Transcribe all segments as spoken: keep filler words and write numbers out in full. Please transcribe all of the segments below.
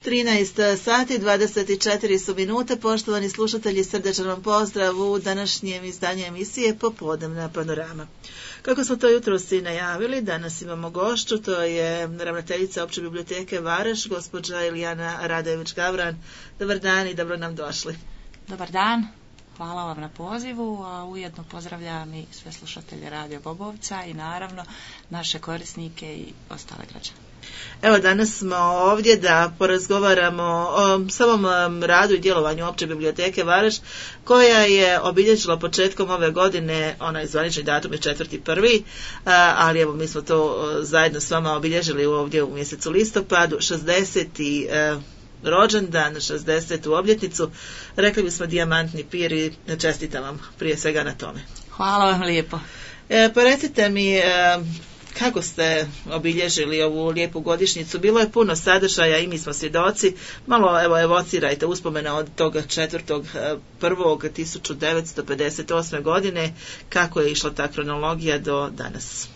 trinaest sati dvadeset četiri su minute. Poštovani slušatelji, srdečan vam pozdrav u današnjem izdanju emisije Popodnevna panorama. Kako smo to jutros i najavili, danas imamo gošću, to je ravnateljica Opće biblioteke Vareš, gospođa Ilijana Radojević-Gavran. Dobar dan i dobro nam došli. Dobar dan, hvala vam na pozivu, a ujedno pozdravljam i sve slušatelje Radio Bobovca i naravno naše korisnike i ostale građane. Evo, danas smo ovdje da porazgovaramo o samom radu i djelovanju Opće biblioteke Vareš, koja je obilježila početkom ove godine, onaj zvanični datum je četvrti prvi, ali evo mi smo to zajedno s vama obilježili ovdje u mjesecu listopadu, šezdeseti rođendan, šezdesetu obljetnicu. Rekli bismo dijamantni pir i čestitam vam prije svega na tome. Hvala vam lijepo. E, pa recite mi, e, kako ste obilježili ovu lijepu godišnjicu? Bilo je puno sadržaja i mi smo svjedoci. Malo evo evocirajte uspomena od toga četvrtog prvog tisuću devetsto pedeset osme godine, kako je išla ta kronologija do danas.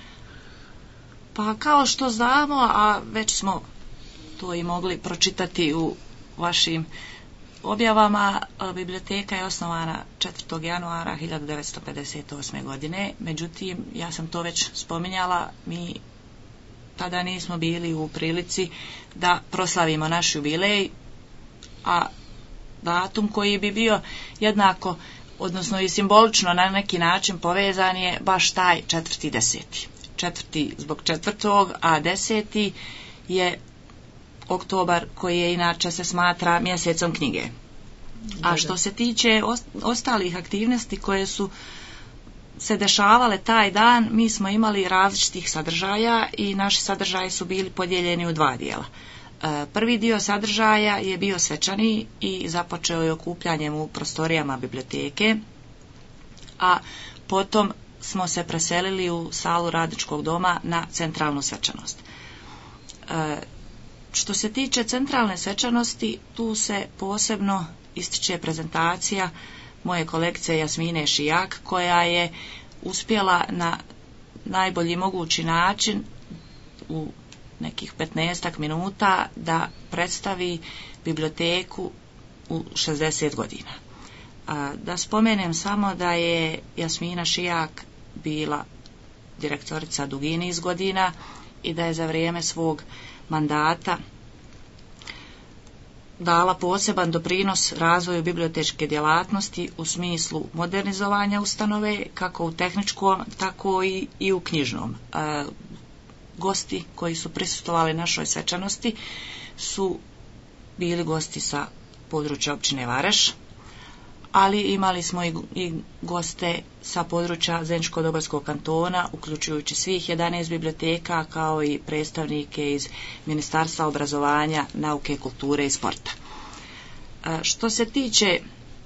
Pa kao što znamo, a već smo to i mogli pročitati u vašim objavama, biblioteka je osnovana četvrtog januara hiljadu devetsto pedeset osme godine. Međutim, ja sam to već spominjala, mi tada nismo bili u prilici da proslavimo naš jubilej, a datum koji bi bio jednako, odnosno i simbolično na neki način povezan je baš taj četvrti deseti. Četvrti zbog četvrtog, a deseti je oktobar, koji je inače se smatra mjesecom knjige. A što se tiče ostalih aktivnosti koje su se dešavale taj dan, mi smo imali različitih sadržaja i naši sadržaji su bili podijeljeni u dva dijela. Prvi dio sadržaja je bio svečani i započeo je okupljanjem u prostorijama biblioteke, a potom smo se preselili u salu Radničkog doma na centralnu svečanost. Što se tiče centralne svečanosti, tu se posebno ističe prezentacija moje kolegice Jasmine Šijak, koja je uspjela na najbolji mogući način u nekih petnaestak minuta da predstavi biblioteku u šezdeset godina. Da spomenem samo da je Jasmina Šijak bila direktorica dugi niz godina i da je za vrijeme svog mandata dala poseban doprinos razvoju bibliotečke djelatnosti u smislu modernizovanja ustanove, kako u tehničkom, tako i, i u knjižnom. E, gosti koji su prisustvovali našoj svečanosti su bili gosti sa područja općine Vareš, ali imali smo i, i goste sa područja Zeničko-Dobojskog kantona, uključujući svih jedanaest biblioteka, kao i predstavnike iz Ministarstva obrazovanja, nauke, kulture i sporta. E, što se tiče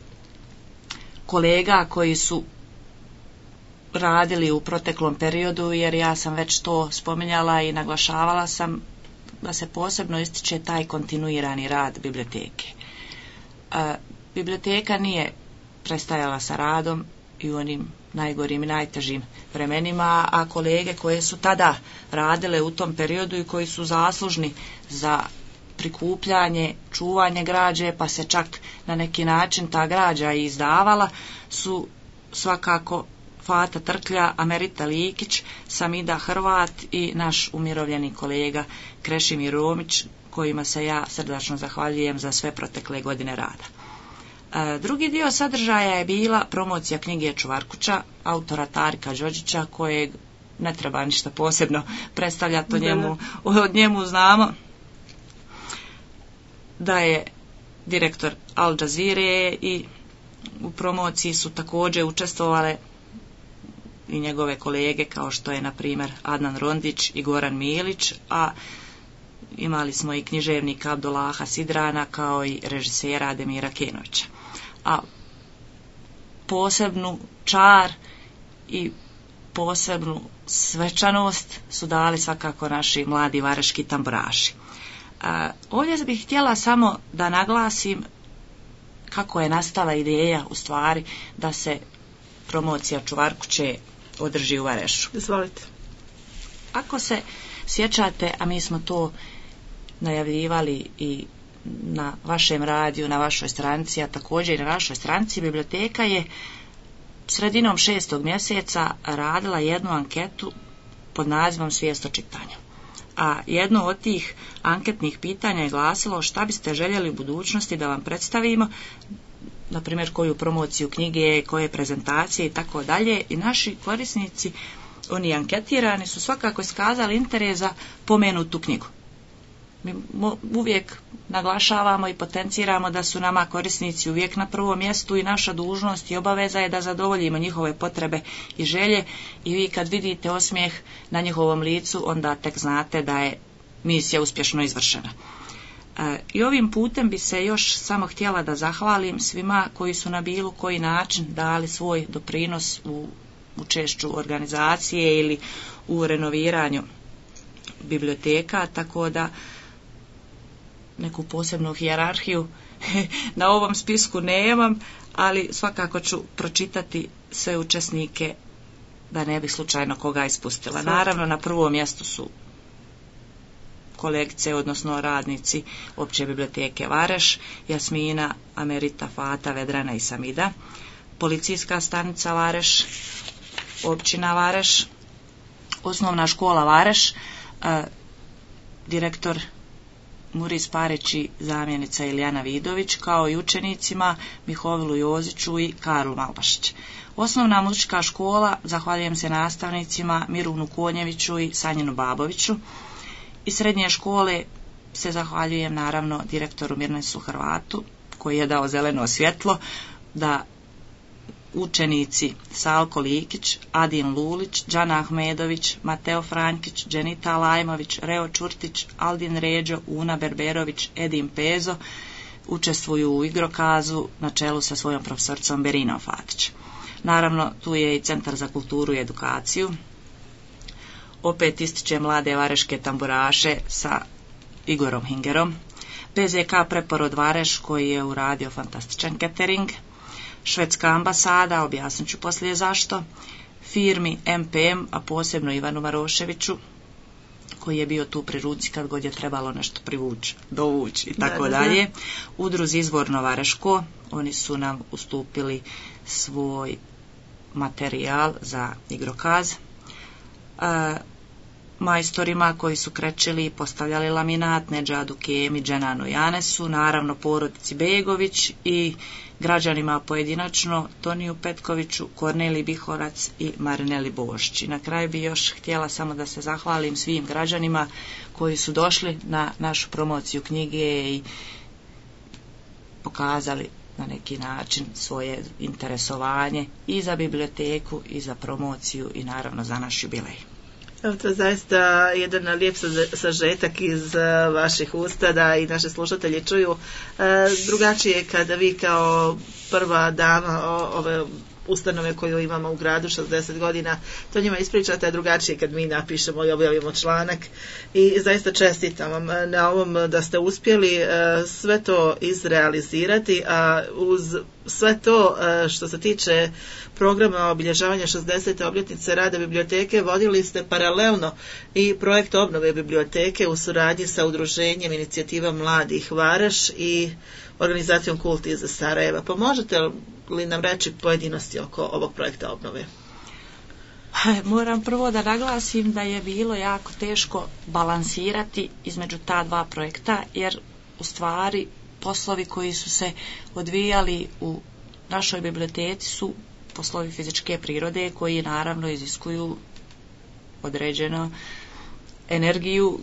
kolega koji su radili u proteklom periodu, jer ja sam već to spominjala i naglašavala sam da se posebno ističe taj kontinuirani rad biblioteke. E, Biblioteka nije prestajala sa radom i u onim najgorim i najtežim vremenima, a kolege koje su tada radile u tom periodu i koji su zaslužni za prikupljanje, čuvanje građe, pa se čak na neki način ta građa i izdavala, su svakako Fata Trklja, Amerita Likić, Samida Hrvat i naš umirovljeni kolega Krešimir Romić, kojima se ja srdačno zahvaljujem za sve protekle godine rada. Drugi dio sadržaja je bila promocija knjige Čuvarkuća, autora Tarika Đođića, kojeg ne treba ništa posebno predstavljati o njemu. Od njemu znamo da je direktor Al Jazeere i u promociji su također učestvovale i njegove kolege, kao što je na primjer Adnan Rondić i Goran Milić, a imali smo i književnika Abdullaha Sidrana, kao i režisera Ademira Kenovića. A posebnu čar i posebnu svečanost su dali svakako naši mladi vareški tamburaši. A, ovdje bih htjela samo da naglasim kako je nastala ideja u stvari da se promocija Čuvarkuće održi u Varešu. Izvolite. Ako se sjećate, a mi smo to najavljivali i na vašem radiju, na vašoj stranici, a također i na našoj stranici, biblioteka je sredinom šestog mjeseca radila jednu anketu pod nazivom Svijest o čitanju. A jedno od tih anketnih pitanja je glasilo šta biste željeli u budućnosti da vam predstavimo, na primjer koju promociju knjige, koje prezentacije i tako dalje. I naši korisnici, oni anketirani, su svakako iskazali interes za pomenutu knjigu. Mi uvijek naglašavamo i potenciramo da su nama korisnici uvijek na prvom mjestu i naša dužnost i obaveza je da zadovoljimo njihove potrebe i želje, i vi kad vidite osmijeh na njihovom licu, onda tek znate da je misija uspješno izvršena. E, I ovim putem bi se još samo htjela da zahvalim svima koji su na bilo koji način dali svoj doprinos u učešću organizacije ili u renoviranju biblioteka, tako da neku posebnu hijerarhiju na ovom spisku nemam, ali svakako ću pročitati sve učesnike da ne bih slučajno koga ispustila. Naravno, na prvom mjestu su kolegice, odnosno radnici Opće biblioteke Vareš, Jasmina, Amerita, Fata, Vedrana i Samida, Policijska stanica Vareš, Općina Vareš, Osnovna škola Vareš, eh, direktor Muris Parić i zamjenica Ilijana Vidović, kao i učenicima Mihovilu Joziću i Karlu Malbašić. Osnovna muzička škola, zahvaljujem se nastavnicima Mirunu Konjeviću i Sanjinu Baboviću. I srednje škole se zahvaljujem naravno direktoru Mirnesu Hrvatu, koji je dao zeleno svjetlo da učenici Salko Likić, Adin Lulić, Đana Ahmedović, Mateo Frankić, Dženita Lajmović, Reo Čurtić, Aldin Ređo, Una Berberović, Edin Pezo učestvuju u igrokazu na čelu sa svojom profesoricom Berinom Fatić. Naravno, tu je i Centar za kulturu i edukaciju. Opet ističe mlade vareške tamburaše sa Igorom Hingerom. P Z K Preporod Vareš, koji je uradio fantastičan catering. Švedska ambasada, objasnit ću poslije zašto. Firmi M P M, a posebno Ivanu Maroševiću, koji je bio tu pri ruci kad god je trebalo nešto privući, dovući i tako dalje. Udruzi Izvorno Vareško, oni su nam ustupili svoj materijal za igrokaz. E, majstorima koji su krečili i postavljali laminat, Nedžadu Kemi, Dženanu Janesu, naravno porodici Begović i građanima pojedinačno, Toniju Petkoviću, Korneli Bihorac i Marineli Bošć. I na kraju bi još htjela samo da se zahvalim svim građanima koji su došli na našu promociju knjige i pokazali na neki način svoje interesovanje i za biblioteku i za promociju i naravno za naš jubilej. Evo, to je zaista jedan lijep sažetak iz vaših usta da i naši slušatelji čuju. Drugačije kada vi kao prva dama ove ustanove koju imamo u gradu šezdeset godina, to njima ispričate, a drugačije kad mi napišemo i objavimo članak. I zaista čestitam vam na ovom da ste uspjeli sve to izrealizirati, a uz sve to što se tiče programa obilježavanja šezdesete obljetnice rada biblioteke, vodili ste paralelno i projekt obnove biblioteke u suradnji sa udruženjem Inicijativa mladih Vareš i organizacijom Kult iz Sarajeva. Pa možete li nam reći pojedinosti oko ovog projekta obnove? Moram prvo da naglasim da je bilo jako teško balansirati između ta dva projekta, jer u stvari poslovi koji su se odvijali u našoj biblioteci su poslovi fizičke prirode koji naravno iziskuju određenu energiju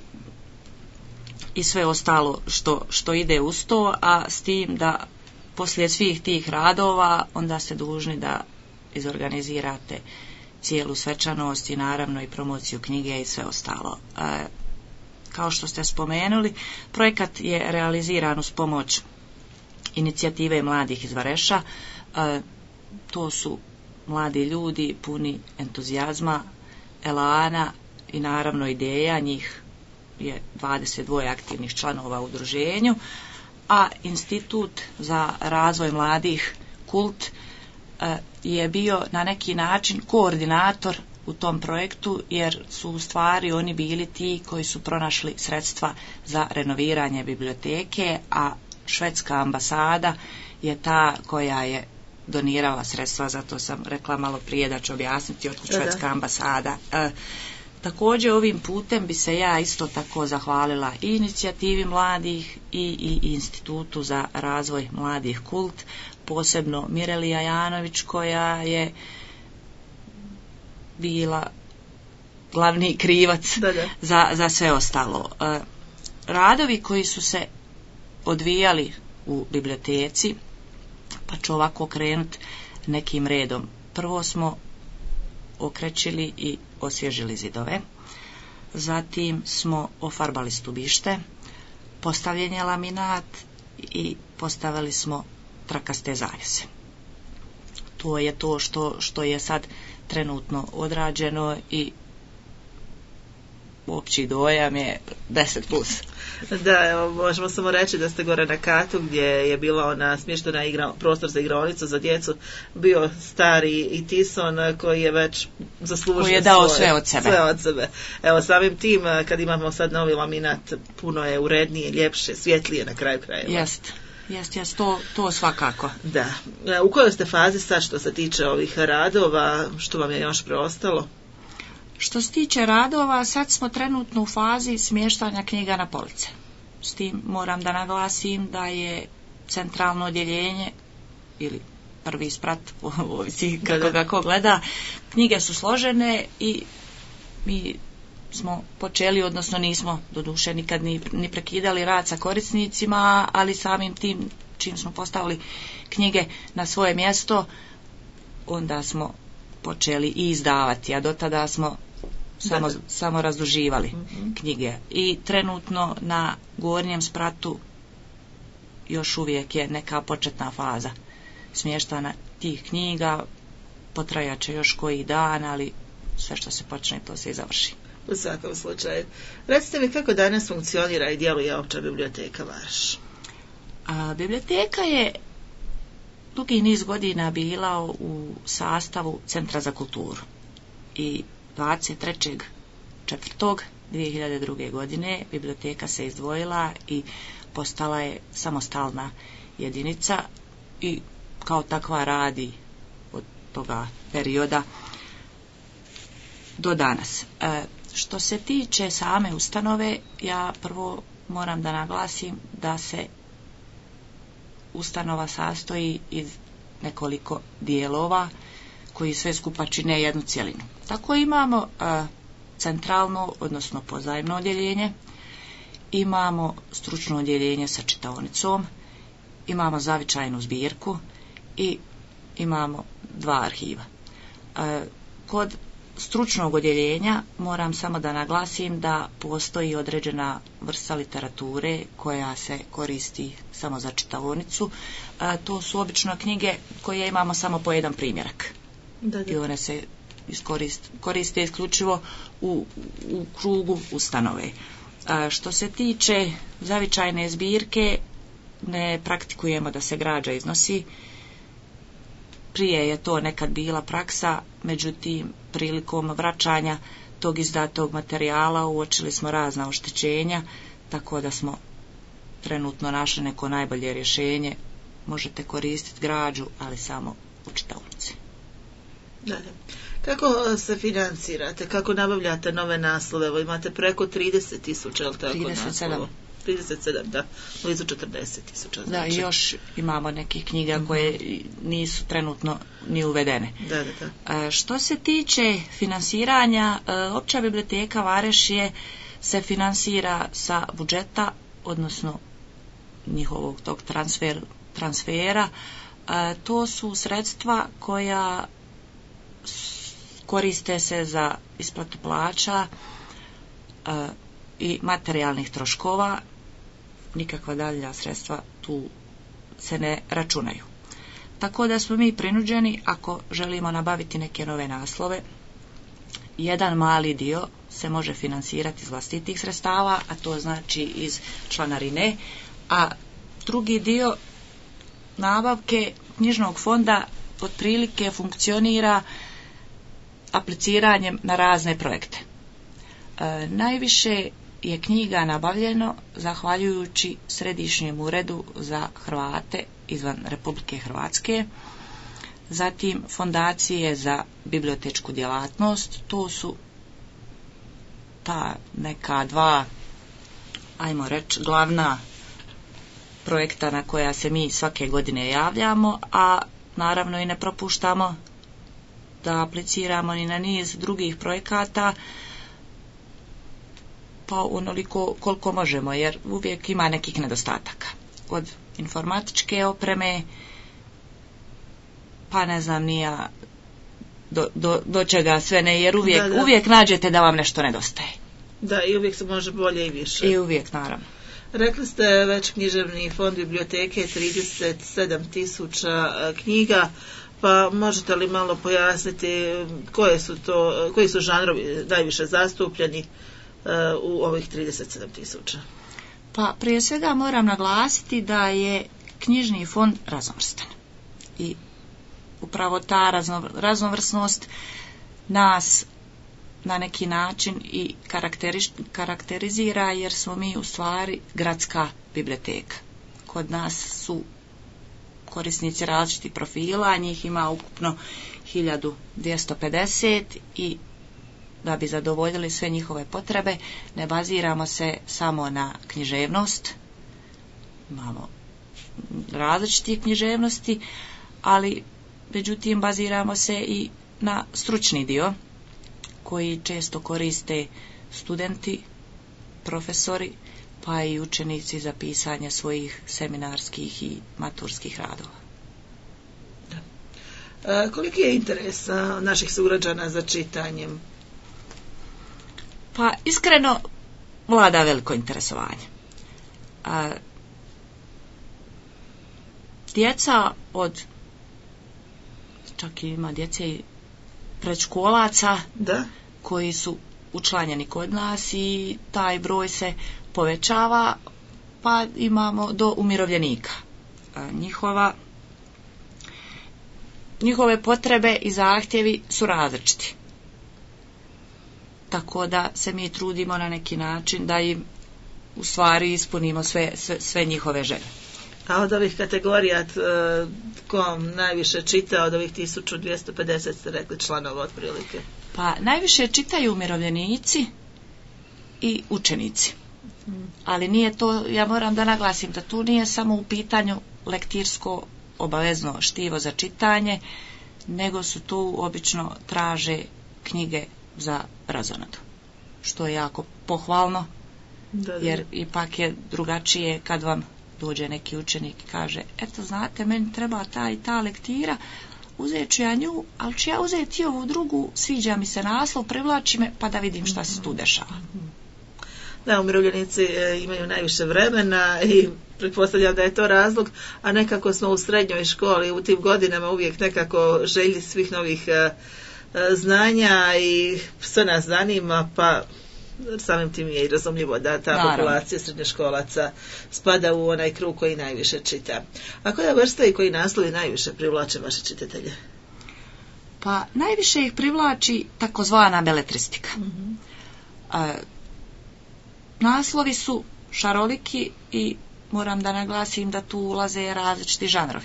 i sve ostalo što, što ide uz to, a s tim da poslije svih tih radova onda ste dužni da izorganizirate cijelu svečanost i naravno i promociju knjige i sve ostalo. E, kao što ste spomenuli, projekat je realiziran uz pomoć Inicijative mladih iz Vareša. E, to su mladi ljudi puni entuzijazma, elana i naravno ideja. Njih je dvadeset dva aktivnih članova u udruženju, a Institut za razvoj mladih Kult je bio na neki način koordinator u tom projektu, jer su u stvari oni bili ti koji su pronašli sredstva za renoviranje biblioteke, a švedska ambasada je ta koja je donirala sredstva, zato sam rekla malo prije da ću objasniti otkud švedska ambasada. E, također ovim putem bi se ja isto tako zahvalila i inicijativi mladih i, i institutu za razvoj mladih Kult, posebno Mirelija Janović koja je bila glavni krivac da, da. Za, za sve ostalo. E, radovi koji su se odvijali u biblioteci, pa ću ovako krenuti nekim redom. Prvo smo okrećili i osvježili zidove, zatim smo ofarbali stubište, postavljen je laminat i postavili smo trakaste zavjese. To je to što, što je sad trenutno odrađeno i opći dojam je deset plus. Da, evo, možemo samo reći da ste gore na katu gdje je bila ona smještena igra, prostor za igraonicu za djecu, bio stari i Tison koji je već zaslužio koji je dao svoje, sve od sebe. Sve od sebe. Evo, samim tim, kad imamo sad novi laminat, puno je urednije, ljepše, svjetlije na kraju krajeva. Jest, jest, jest, to, to svakako. Da. U kojoj ste fazi sad što se tiče ovih radova, što vam je još preostalo? Što se tiče radova, sad smo trenutno u fazi smještanja knjiga na police. S tim moram da naglasim da je centralno odjeljenje ili prvi sprat, ovisi kako ga ko gleda, knjige su složene i mi smo počeli, odnosno nismo doduše nikad ni, ni prekidali rad sa korisnicima, ali samim tim čim smo postavili knjige na svoje mjesto, onda smo počeli i izdavati, a do tada smo samo, samo razduživali mm-hmm. knjige. I trenutno na gornjem spratu još uvijek je neka početna faza smještana tih knjiga, potrajat će još koji dan, ali sve što se počne to se i završi. U svakom slučaju. Recite mi kako danas funkcionira i djeluje Opća biblioteka Varaš? A, biblioteka je dugi niz godina bila u sastavu Centra za kulturu i dvadeset trećeg četvrtog dvije hiljade druge. godine biblioteka se izdvojila i postala je samostalna jedinica i kao takva radi od toga perioda do danas. E, što se tiče same ustanove, ja prvo moram da naglasim da se ustanova sastoji iz nekoliko dijelova koji sve skupa čine jednu cjelinu. Tako imamo a, centralno, odnosno pozajmno odjeljenje, imamo stručno odjeljenje sa čitaonicom, imamo zavičajnu zbirku i imamo dva arhiva. A, kod stručnog odjeljenja moram samo da naglasim da postoji određena vrsta literature koja se koristi samo za čitaonicu. A, to su obično knjige koje imamo samo po jedan primjerak. Da, da. I one se iskorist, koriste isključivo u, u krugu ustanove. A, što se tiče zavičajne zbirke, ne praktikujemo da se građa iznosi. Prije je to nekad bila praksa, međutim prilikom vraćanja tog izdatog materijala uočili smo razna oštećenja, tako da smo trenutno našli neko najbolje rješenje. Možete koristiti građu, ali samo u čitaonici. Da, da. Kako se financirate? Kako nabavljate nove naslove? Evo imate preko trideset tisuća, je li tako? trideset sedam. trideset sedam, da. Blizu četrdeset tisuća. Znači. Da, i još imamo nekih knjiga mm-hmm. koje nisu trenutno ni uvedene. Da, da, da. E, što se tiče finansiranja, e, Opća biblioteka Vareš je se finansira sa budžeta, odnosno njihovog tog transfer, transfera. E, to su sredstva koja koriste se za isplatu plaća e, i materijalnih troškova. Nikakva dalja sredstva tu se ne računaju. Tako da smo mi prinuđeni, ako želimo nabaviti neke nove naslove, jedan mali dio se može finansirati iz vlastitih sredstava, a to znači iz članarine, a drugi dio nabavke knjižnog fonda otprilike funkcionira apliciranjem na razne projekte. E, najviše je knjiga nabavljeno zahvaljujući Središnjem uredu za Hrvate izvan Republike Hrvatske, zatim fondacije za bibliotečku djelatnost. To su ta neka dva, ajmo reći, glavna projekta na koja se mi svake godine javljamo, a naravno i ne propuštamo da apliciramo ni na niz drugih projekata, pa onoliko koliko možemo, jer uvijek ima nekih nedostataka. Od informatičke opreme, pa ne znam nija do, do, do čega sve ne, jer uvijek, da, da. uvijek nađete da vam nešto nedostaje. Da, i uvijek se može bolje i više. I uvijek, naravno. Rekli ste već književni fond biblioteke trideset sedam tisuća knjiga, pa možete li malo pojasniti koje su to, koji su žanrovi najviše zastupljeni uh, u ovih trideset sedam tisuća? Pa prije svega moram naglasiti da je knjižni fond raznovrstan. I upravo ta razno, raznovrsnost nas na neki način i karakteriz, karakterizira, jer smo mi u stvari gradska biblioteka. Kod nas su korisnici različitih profila, njih ima ukupno hiljadu dvjesto pedeset i da bi zadovoljili sve njihove potrebe ne baziramo se samo na književnost, imamo različitih književnosti, ali međutim baziramo se i na stručni dio koji često koriste studenti, profesori, pa i učenici za pisanje svojih seminarskih i maturskih radova. Da. E, koliki je interes a, naših sugrađana za čitanjem? Pa iskreno vlada veliko interesovanje. A, djeca od, čak i ima djece i predškolaca, da, koji su učlanjeni kod nas i taj broj se povećava, pa imamo do umirovljenika. Njihova, njihove potrebe i zahtjevi su različiti. Tako da se mi trudimo na neki način da im u stvari ispunimo sve, sve, sve njihove želje. A od ovih kategorija tko najviše čita, od ovih tisuću dvjesto pedeset ste rekli članova otprilike? Pa najviše čitaju umirovljenici i učenici. Ali nije to, ja moram da naglasim da tu nije samo u pitanju lektirsko obavezno štivo za čitanje, nego su tu obično traže knjige za razonadu, što je jako pohvalno, da, da. Jer ipak je drugačije kad vam dođe neki učenik i kaže, eto znate, meni treba ta i ta lektira, uzet ću ja nju, ali ću ja uzeti i ovu drugu, sviđa mi se naslov, privlači me, pa da vidim šta se tu dešava. Da, umirovljenici e, imaju najviše vremena i pretpostavljam da je to razlog, a nekako smo u srednjoj školi u tim godinama uvijek nekako želji svih novih e, e, znanja i sve nas zanima, pa samim tim je i razumljivo da ta Naravno. populacija srednjoškolaca spada u onaj krug koji najviše čita. A koja vrsta i koji naslovi najviše privlače vaše čitatelje? Pa najviše ih privlači takozvana beletristika. Mm-hmm. A, naslovi su šaroliki i moram da naglasim da tu ulaze različiti žanrovi.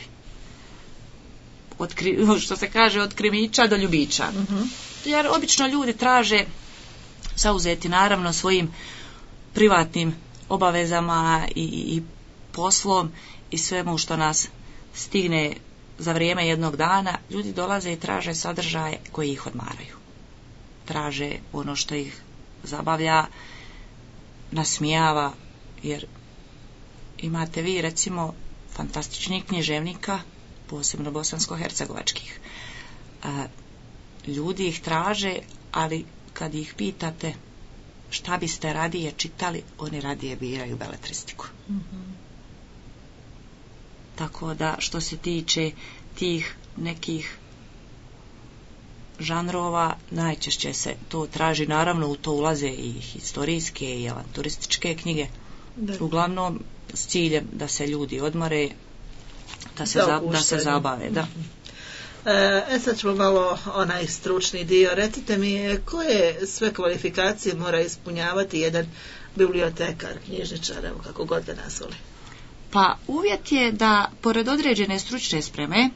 Od, što se kaže, od krimića do ljubića. Mm-hmm. Jer obično ljudi traže zauzeti naravno svojim privatnim obavezama i, i poslom i svemu što nas stigne za vrijeme jednog dana, ljudi dolaze i traže sadržaje koji ih odmaraju. Traže ono što ih zabavlja, nasmijava, jer imate vi recimo fantastičnih književnika, posebno bosansko-hercegovačkih. A, ljudi ih traže, ali kad ih pitate šta biste radije čitali, oni radije biraju beletristiku. Mm-hmm. Tako da što se tiče tih nekih žanrova, najčešće se to traži, naravno u to ulaze i historijske i avanturističke knjige, da. Uglavnom s ciljem da se ljudi odmore, da se, za, da se zabave. Da. E sad ćemo malo onaj stručni dio. Recite mi koje sve kvalifikacije mora ispunjavati jedan bibliotekar, knjižničar, evo kako god ga nazvali. Pa uvjet je da pored određene stručne spreme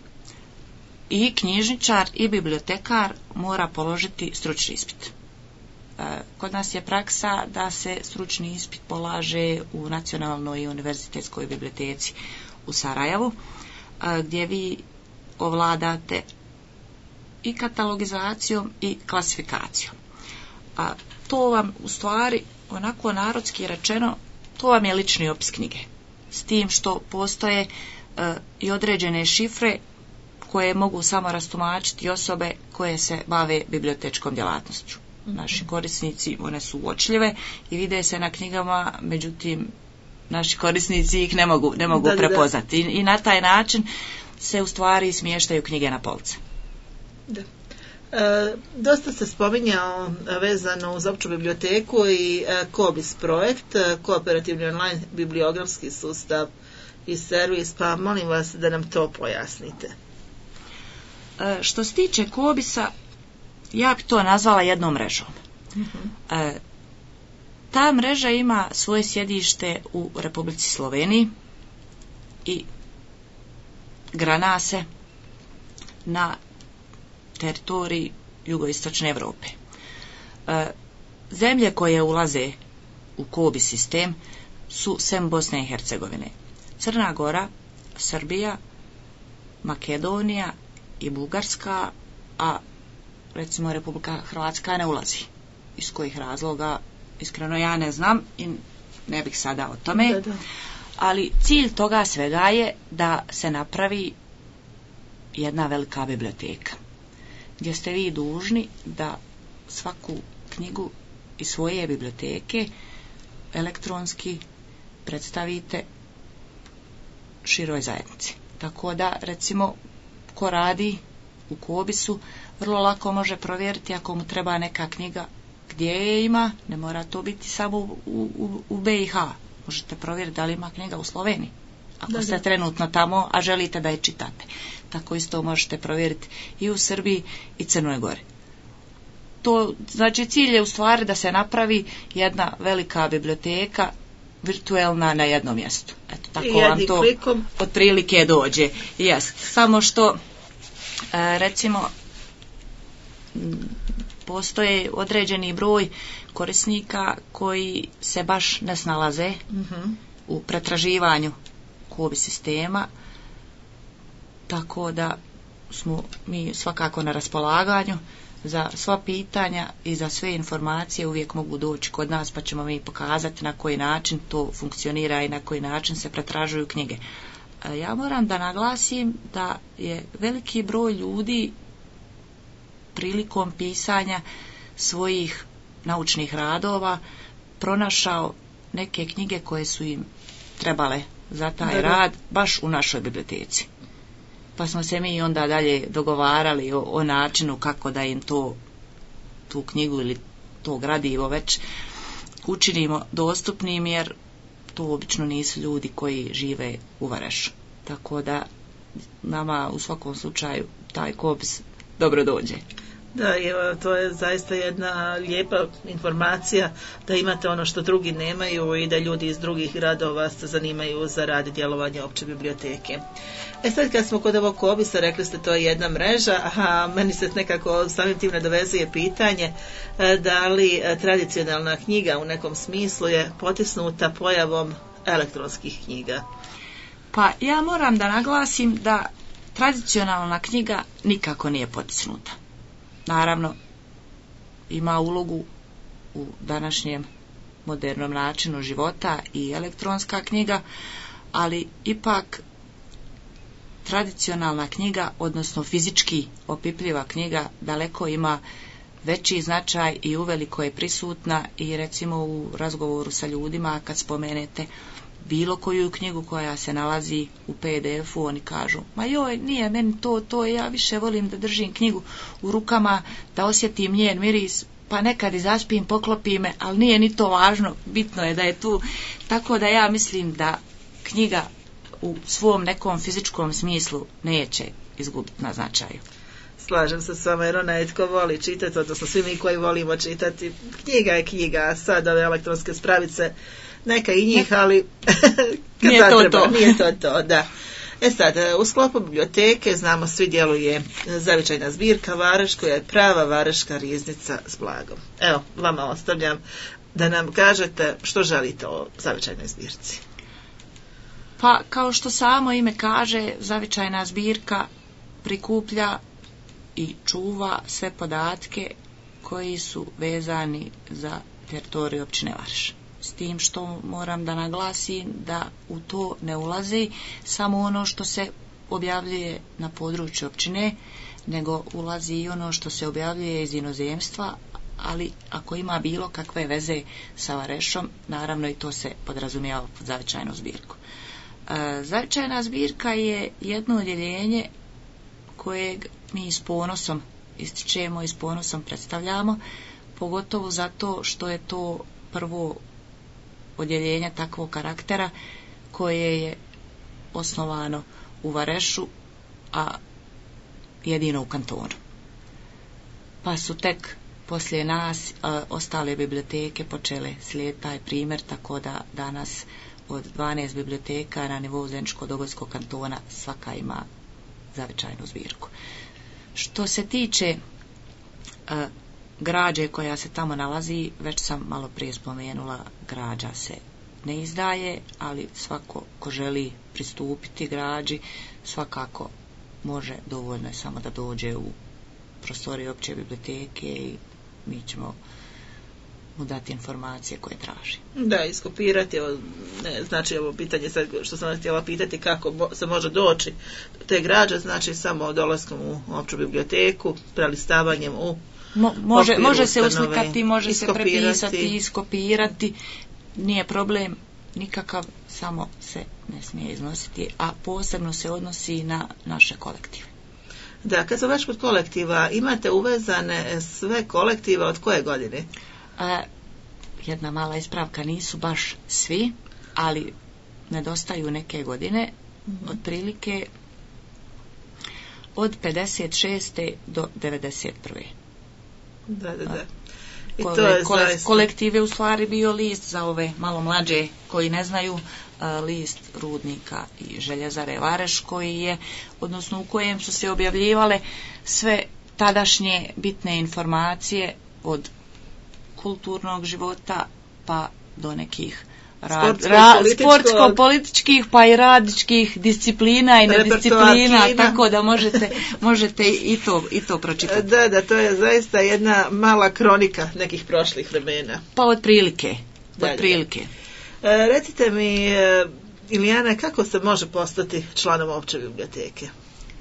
i knjižničar i bibliotekar mora položiti stručni ispit. Kod nas je praksa da se stručni ispit polaže u Nacionalnoj i univerzitetskoj biblioteci u Sarajevu, gdje vi ovladate i katalogizacijom i klasifikacijom. A to vam u stvari, onako narodski rečeno, to vam je lični opis knjige. S tim što postoje e, i određene šifre koje mogu samo rastumačiti osobe koje se bave bibliotečkom djelatnošću. Naši korisnici, one su uočljive i vide se na knjigama, međutim, naši korisnici ih ne mogu, ne mogu da, prepoznati. Da. I, I na taj način se u stvari smještaju knjige na police. Da. E, dosta se spominjao vezano uz opću biblioteku i e, KOBIS projekt, kooperativni online bibliografski sustav i servis, pa molim vas da nam to pojasnite. E, što se tiče KOBIS-a, ja bih to nazvala jednom mrežom. Uh-huh. E, ta mreža ima svoje sjedište u Republici Sloveniji i grana se na teritoriji jugoistočne Europe. E, zemlje koje ulaze u KOBIS sistem su sem Bosne i Hercegovine: Crna Gora, Srbija, Makedonija i Bugarska, a recimo Republika Hrvatska ne ulazi. Iz kojih razloga, iskreno ja ne znam i ne bih sada o tome. Da, da. Ali cilj toga svega je da se napravi jedna velika biblioteka, gdje ste vi dužni da svaku knjigu iz svoje biblioteke elektronski predstavite široj zajednici. Tako da, recimo, ko radi u KOBIS-u vrlo lako može provjeriti ako mu treba neka knjiga gdje je ima, ne mora to biti samo u, u, u B i H. Možete provjeriti da li ima knjiga u Sloveniji, ako da, ste da. trenutno tamo, a želite da je čitate. Tako isto možete provjeriti i u Srbiji i Crnoj Gori. To, znači, cilj je u stvari da se napravi jedna velika biblioteka virtuelna na jednom mjestu. Eto, tako vam to klikom otprilike dođe. Jest. Samo što, e, recimo, postoje određeni broj korisnika koji se baš ne snalaze mm-hmm. u pretraživanju KOBIS sistema, tako da smo mi svakako na raspolaganju za sva pitanja i za sve informacije. Uvijek mogu doći kod nas, pa ćemo mi pokazati na koji način to funkcionira i na koji način se pretražuju knjige. Ja moram da naglasim da je veliki broj ljudi prilikom pisanja svojih naučnih radova pronašao neke knjige koje su im trebale za taj da, rad baš u našoj biblioteci. Pa smo se mi onda dalje dogovarali o, o načinu kako da im to, tu knjigu ili to gradivo već učinimo dostupnim, jer to obično nisu ljudi koji žive u Varešu. Tako da nama u svakom slučaju taj KOBIS dobro dođe. Da, evo, to je zaista jedna lijepa informacija, da imate ono što drugi nemaju i da ljudi iz drugih gradova se zanimaju za rad i djelovanje opće biblioteke. E sad, kad smo kod ovog KOBIS-a, rekli ste to je jedna mreža, a meni se nekako samim tim nadovezuje pitanje da li tradicionalna knjiga u nekom smislu je potisnuta pojavom elektronskih knjiga. Pa ja moram da naglasim da tradicionalna knjiga nikako nije potisnuta. Naravno, ima ulogu u današnjem modernom načinu života i elektronska knjiga, ali ipak tradicionalna knjiga, odnosno fizički opipljiva knjiga, daleko ima veći značaj i uveliko je prisutna, i recimo u razgovoru sa ljudima kad spomenete bilo koju knjigu koja se nalazi u P D F-u, oni kažu, ma joj, nije meni to, to ja više volim da držim knjigu u rukama, da osjetim njen miris, pa nekad i zaspim, poklopi me, ali nije ni to važno, bitno je da je tu. Tako da ja mislim da knjiga u svom nekom fizičkom smislu neće izgubiti na značaju. slažem se s vama, jer onaj tko voli čitati, odnosno svi mi koji volimo čitati, knjiga je knjiga, a sad ove elektronske spravice, neka i njih, ali kad nije to treba, to. Nije to to, da. E sad, u sklopu biblioteke, znamo svi, djeluje zavičajna zbirka Vareš, koja je prava vareška riznica s blagom. Evo, vama ostavljam da nam kažete što želite o zavičajnoj zbirci. Pa, kao što samo ime kaže, zavičajna zbirka prikuplja i čuva sve podatke koji su vezani za teritoriju općine Vareš. S tim što moram da naglasim da u to ne ulazi samo ono što se objavljuje na području općine, nego ulazi i ono što se objavljuje iz inozemstva, ali ako ima bilo kakve veze sa Varešom, naravno i to se podrazumijeva pod zavičajnu zbirku. E, zavičajna zbirka je jedno odjeljenje kojeg mi s ponosom ističemo i s ponosom predstavljamo, pogotovo zato što je to prvo odjeljenje takvog karaktera koje je osnovano u Varešu, a jedino u kantonu. Pa su tek poslije nas a, ostale biblioteke počele slijediti taj primjer, tako da danas od dvanaest biblioteka na nivou Zeničko-Dobojskog kantona svaka ima zavičajnu zbirku. Što se tiče a, građe koja se tamo nalazi, već sam malo prije spomenula, građa se ne izdaje, ali svako ko želi pristupiti građi svakako može, dovoljno je samo da dođe u prostorije opće biblioteke i mi ćemo mu dati informacije koje traži. Da, iskopirati, evo, ne, znači ovo pitanje sad što sam htjela pitati kako mo, se može doći do te građe, znači samo dolaskom u opću biblioteku, prelistavanjem u Mo, može, može se ustanove, uslikati, može se iskopirati. prepisati, iskopirati, nije problem nikakav, samo se ne smije iznositi, a posebno se odnosi na naše kolektive. Da, kad sam već kod kolektiva, imate uvezane sve kolektiva od koje godine? A, jedna mala ispravka, nisu baš svi, ali nedostaju neke godine, mm-hmm. otprilike od pedeset šeste do devedeset prve. Da, da, da. I Kole, to je kole, zaista... kolektive u stvari bio list za ove malo mlađe koji ne znaju, uh, list Rudnika i Željezare Vareš, koji je, odnosno u kojem su se objavljivale sve tadašnje bitne informacije od kulturnog života pa do nekih rad, ra, sportsko-političkih pa i radničkih disciplina i nedisciplina, tako da možete, možete i to, i to pročitati. Da, da, to je zaista jedna mala kronika nekih prošlih vremena. Pa otprilike, otprilike. E, recite mi, e, Ilijana, kako se može postati članom opće biblioteke?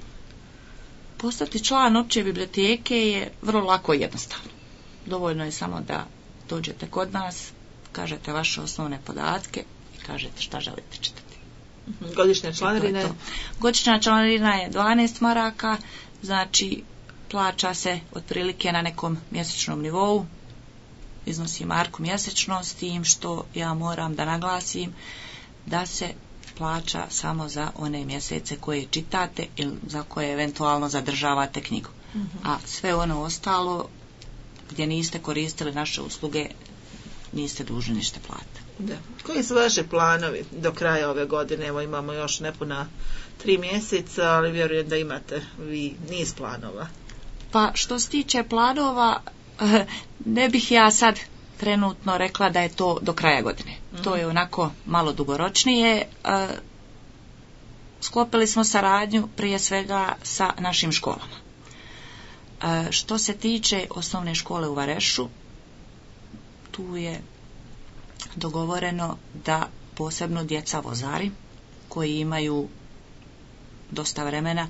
Postati član opće biblioteke je vrlo lako i jednostavno. Dovoljno je samo da dođete kod nas, kažete vaše osnovne podatke i kažete šta želite čitati. Godišnja članarina je? Godišnja članarina je dvanaest maraka, znači plaća se otprilike na nekom mjesečnom nivou, iznosi marku mjesečno, s tim što ja moram da naglasim da se plaća samo za one mjesece koje čitate ili za koje eventualno zadržavate knjigu. Mm-hmm. A sve ono ostalo gdje niste koristili naše usluge niste dužni ništa platiti. Da. Koji su vaši planovi do kraja ove godine? Evo imamo još nepuna tri mjeseca, ali vjerujem da imate vi niz planova. Pa što se tiče planova, ne bih ja sad trenutno rekla da je to do kraja godine. Mm-hmm. To je onako malo dugoročnije. Sklopili smo saradnju prije svega sa našim školama. Što se tiče osnovne škole u Varešu, tu je dogovoreno da posebno djeca vozari koji imaju dosta vremena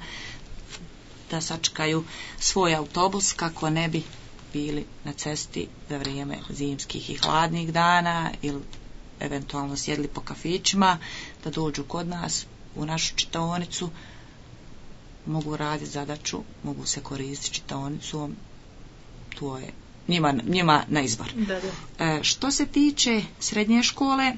da sačekaju svoj autobus kako ne bi bili na cesti za vrijeme zimskih i hladnih dana ili eventualno sjedli po kafićima, da dođu kod nas u našu čitaonicu, mogu raditi zadaću, mogu se koristiti čitaonicom, to je njima, njima na izbor. Da, da. E, što se tiče srednje škole,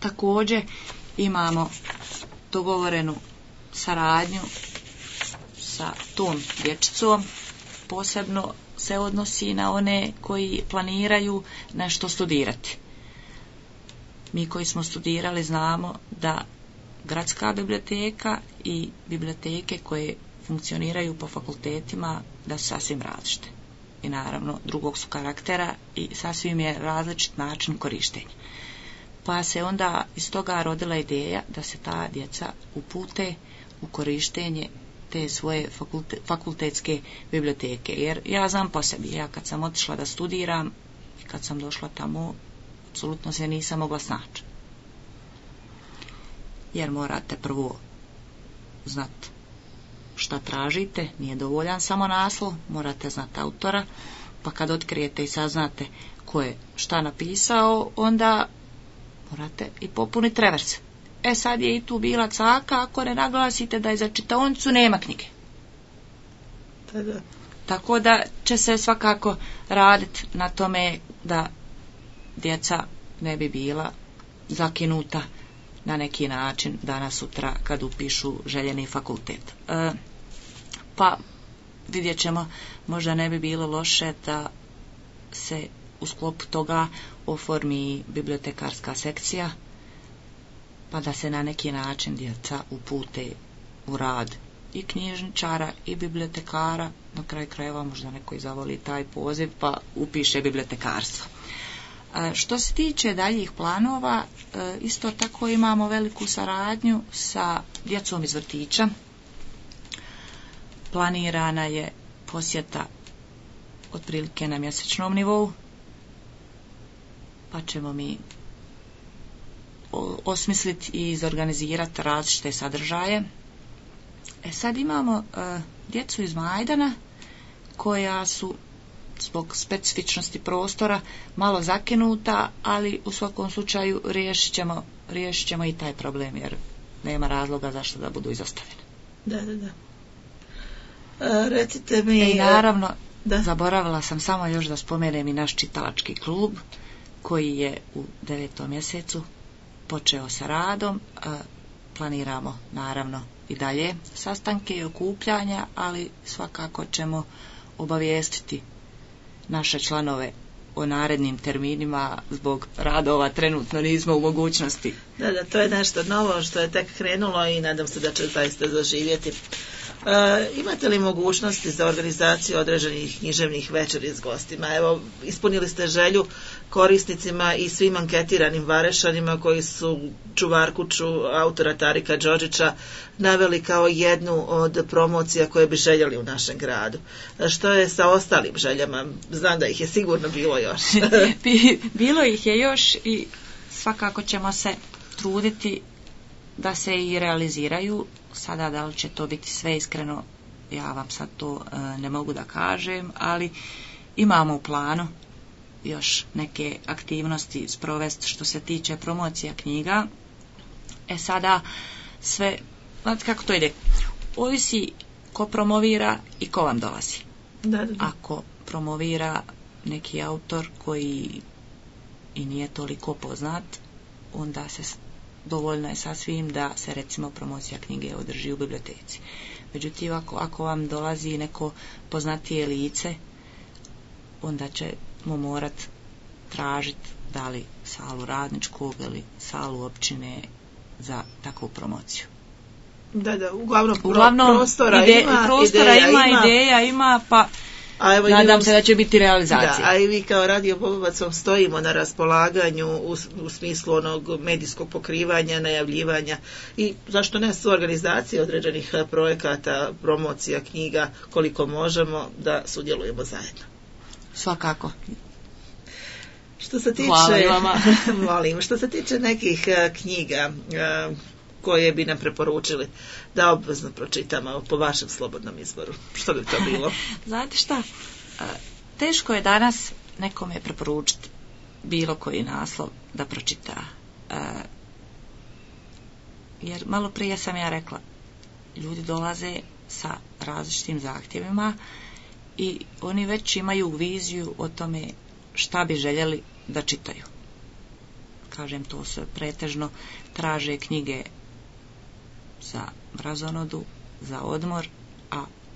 također imamo dogovorenu saradnju sa tom dječicom. Posebno se odnosi na one koji planiraju nešto studirati. Mi koji smo studirali znamo da gradska biblioteka i biblioteke koje funkcioniraju po fakultetima da su sasvim različite. I naravno drugog su karaktera i sasvim je različit način korištenja. Pa se onda iz toga rodila ideja da se ta djeca upute u korištenje te svoje fakulte, fakultetske biblioteke. Jer ja znam po sebi, ja kad sam otišla da studiram i kad sam došla tamo, apsolutno se nisam mogla snaći. Jer morate prvo znati šta tražite, nije dovoljan samo naslov, morate znati autora, pa kad otkrijete i saznate ko je šta napisao, onda morate i popuniti revers. E sad je i tu bila caka, ako ne naglasite da je za čitaonicu nema knjige. Tada. Tako da će se svakako raditi na tome da djeca ne bi bila zakinuta na neki način danas sutra kad upišu željeni fakultet. E, pa vidjet ćemo, možda ne bi bilo loše da se u sklopu toga oformi bibliotekarska sekcija, pa da se na neki način djeca upute u rad i knjižničara i bibliotekara, na kraj krajeva možda neko i zavoli taj poziv pa upiše bibliotekarstvo. Što se tiče daljih planova, isto tako imamo veliku saradnju sa djecom iz vrtića. Planirana je posjeta otprilike na mjesečnom nivou, pa ćemo mi osmisliti i izorganizirati različite sadržaje. E sad imamo uh, djecu iz Majdana koja su zbog specifičnosti prostora malo zakinuta, ali u svakom slučaju riješit ćemo, riješit ćemo i taj problem, jer nema razloga zašto da budu izostavljene. Da, da, da. A, recite mi... I naravno, da. Zaboravila sam samo još da spomenem i naš čitalački klub, koji je u devetom mjesecu počeo sa radom. A, planiramo naravno i dalje sastanke i okupljanja, ali svakako ćemo obavijestiti naše članove o narednim terminima. Zbog radova trenutno nismo u mogućnosti. Da, da, to je nešto novo što je tek krenulo i nadam se da će zaista zaživjeti. E, imate li mogućnosti za organizaciju određenih književnih večeri s gostima? Evo, ispunili ste želju korisnicima i svim anketiranim Varešanima koji su Čuvarkuću autora Tarika Đorđića naveli kao jednu od promocija koje bi željeli u našem gradu. Što je sa ostalim željama? Znam da ih je sigurno bilo još. Bilo ih je još i svakako ćemo se truditi da se i realiziraju. Sada da li će to biti sve iskreno, ja vam sad to e, ne mogu da kažem, ali imamo u planu još neke aktivnosti sprovesti što se tiče promocija knjiga. E sada sve, znate kako to ide, ovisi ko promovira i ko vam dolazi. Da, da, da. Ako promovira neki autor koji i nije toliko poznat, onda se dovoljno je sasvim da se recimo promocija knjige održi u biblioteci. Međutim, ako, ako vam dolazi neko poznatije lice, onda ćemo morat tražiti da li salu radničkog ili salu općine za takvu promociju. Da, da, uglavnom, uglavnom prostora, ide, ima, prostora ideja, ima, ima, ideja ima, pa a evo, nadam vam, se da će biti realizacija. Da, a i vi kao Radio Bobovac vam stojimo na raspolaganju u, u smislu onog medijskog pokrivanja, najavljivanja i zašto ne su organizacije određenih projekata, promocija knjiga, koliko možemo da sudjelujemo zajedno. Svakako. Što se tiče, molim, što se tiče nekih uh, knjiga uh, koje bi nam preporučili da obvezno pročitamo po vašem slobodnom izboru, što bi to bilo? Znate šta, teško je danas nekome preporučiti bilo koji naslov da pročita. Jer malo prije sam ja rekla, ljudi dolaze sa različitim zahtjevima i oni već imaju viziju o tome šta bi željeli da čitaju. Kažem, to se pretežno traže knjige za razonodu, za odmor, a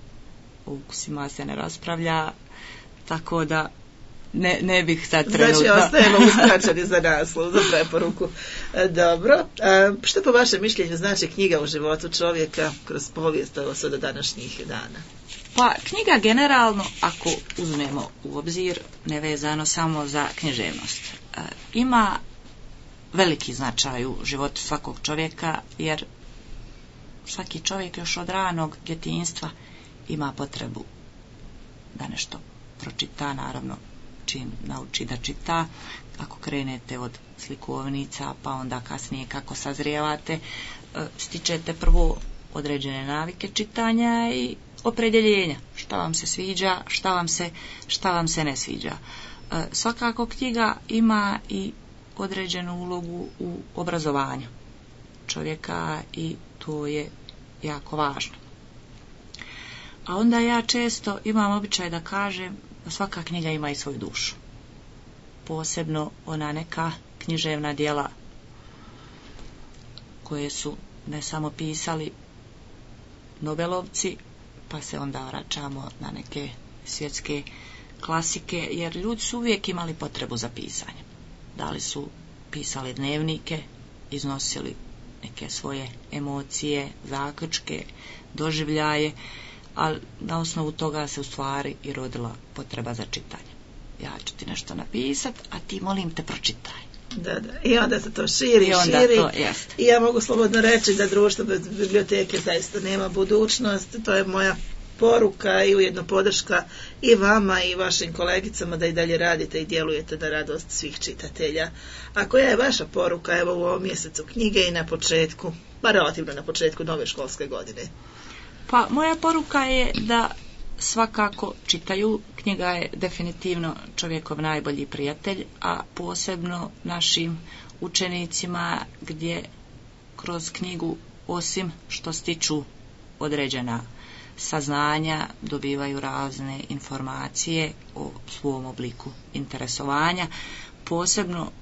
o ukusima se ne raspravlja, tako da ne, ne bih sad trenutno. Znači, ostajemo uskraćeni za naslov, za preporuku. Dobro. A, što po vašem mišljenju znači knjiga u životu čovjeka kroz povijest ovo sve do današnjih dana? Pa, knjiga generalno, ako uzmemo u obzir, nevezano samo za književnost, ima veliki značaj u životu svakog čovjeka, jer svaki čovjek još od ranog djetinjstva ima potrebu da nešto pročita, naravno čim nauči da čita. Ako krenete od slikovnica, pa onda kasnije kako sazrijevate, stičete prvo određene navike čitanja i opredjeljenja, šta vam se sviđa, šta vam se, šta vam se ne sviđa. Svakako knjiga ima i određenu ulogu u obrazovanju čovjeka i to je jako važno. A onda ja često imam običaj da kažem da svaka knjiga ima i svoju dušu. Posebno ona neka književna djela koje su ne samo pisali Nobelovci, pa se onda vraćamo na neke svjetske klasike, jer ljudi su uvijek imali potrebu za pisanje. Da li su pisali dnevnike, iznosili neke svoje emocije, zaključke, doživljaje, ali na osnovu toga se u stvari i rodila potreba za čitanje. Ja ću ti nešto napisat, a ti molim te pročitaj. Da, da. I onda se to širi, I onda širi. To, jest. I ja mogu slobodno reći da društvo bez biblioteke zaista nema budućnost. To je moja poruka i ujedno podrška i vama i vašim kolegicama da i dalje radite i djelujete na radost svih čitatelja. A koja je vaša poruka evo u ovom mjesecu knjige i na početku, pa relativno na početku nove školske godine? Pa moja poruka je da svakako čitaju. Knjiga je definitivno čovjekov najbolji prijatelj, a posebno našim učenicima gdje kroz knjigu osim što stiču određena saznanja, dobivaju razne informacije o svom obliku interesovanja, posebno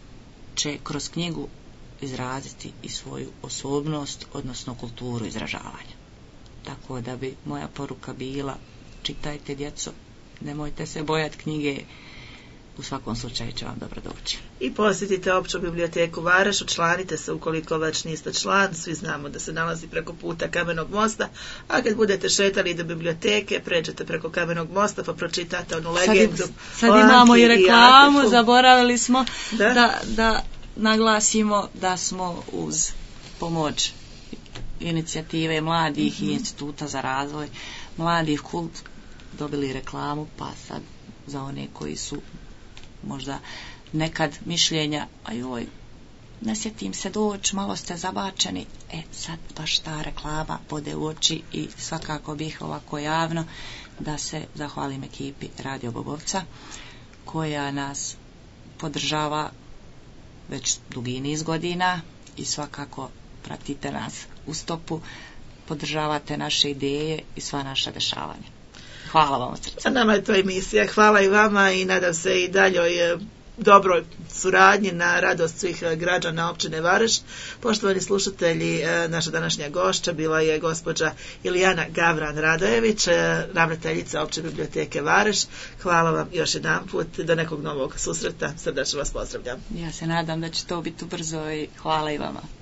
će kroz knjigu izraziti i svoju osobnost, odnosno kulturu izražavanja. Tako da bi moja poruka bila: čitajte, djeco, nemojte se bojati knjige, u svakom slučaju će vam dobro doći. I posjetite Opću biblioteku Varaš, učlanite se ukoliko već niste član, svi znamo da se nalazi preko puta Kamenog mosta, a kad budete šetali do biblioteke, pređete preko Kamenog mosta pa pročitate onu legendu. Sad, sad imamo i reklamu, i zaboravili smo da? Da, da naglasimo da smo uz pomoć inicijative mladih mm-hmm. i Instituta za razvoj mladih Kult dobili reklamu, pa sad za one koji su možda nekad mišljenja, a joj, ne sjetim se doći, malo ste zabačeni, e sad baš ta reklama bode u oči i svakako bih ovako javno da se zahvalim ekipi Radio Bobovca koja nas podržava već dugi niz godina i svakako pratite nas u stopu, podržavate naše ideje i sva naša dešavanja. Hvala vam od srca. A nama je to emisija. Hvala i vama i nadam se i daljoj dobroj suradnji na radost svih građana općine Varaš. Poštovani slušatelji, naša današnja gošća bila je gospođa Ilijana Gavran-Radojević, ravnateljica Opće biblioteke Varaš. Hvala vam još jedan put, do nekog novog susreta. Srdačno vas pozdravljam. Ja se nadam da će to biti ubrzo i hvala i vama.